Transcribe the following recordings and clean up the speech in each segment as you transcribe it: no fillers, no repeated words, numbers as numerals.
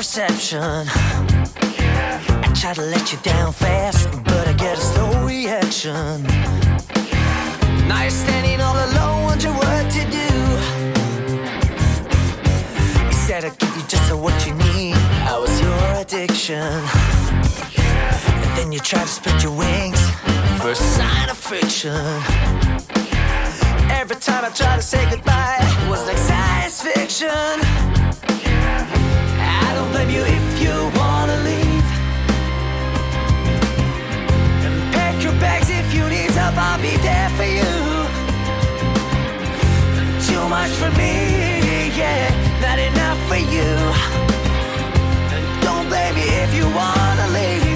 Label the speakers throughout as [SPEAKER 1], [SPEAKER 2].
[SPEAKER 1] perception. I try to let you down fast, but I get a slow reaction. Now you're standing all alone, wondering what to do. You said I'd give you just what you need. I was your addiction. And then you tried to spread your wings for a sign of friction. Every time I try to say goodbye, it was like science fiction. I don't blame you if you wanna leave. And pack your bags if you need help, I'll be there for you. Too much for me, yeah, not enough for you. And don't blame me if you wanna leave.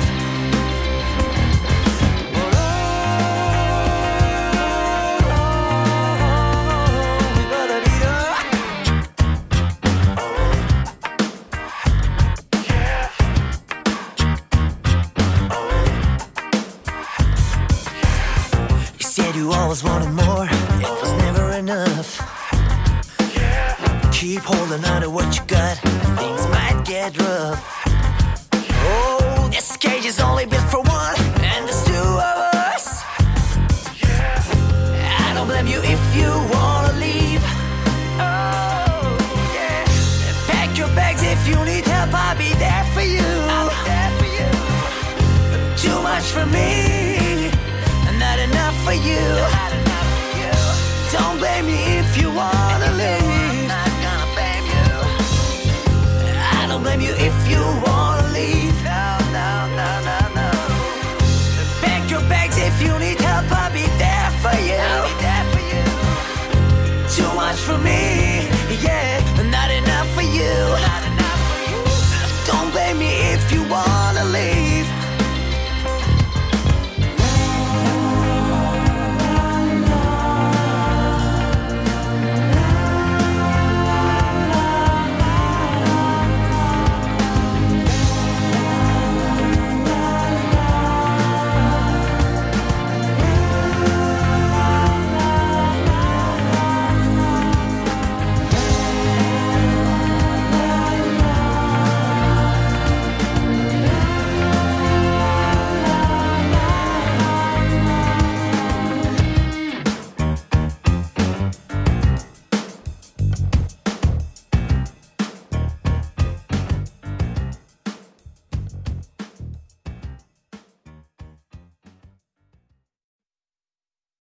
[SPEAKER 1] You always wanted more, it was never enough. Keep holding on to what you got, things might get rough. Oh, this cage is only built for one, and there's two of us. I don't blame you if you wanna leave. Oh, yeah. And pack your bags if you need help, I'll be there for you. I'll be there for you. But too much for me, not enough for you. Don't blame me if you wanna leave. I'm not gonna blame you. I don't blame you if you wanna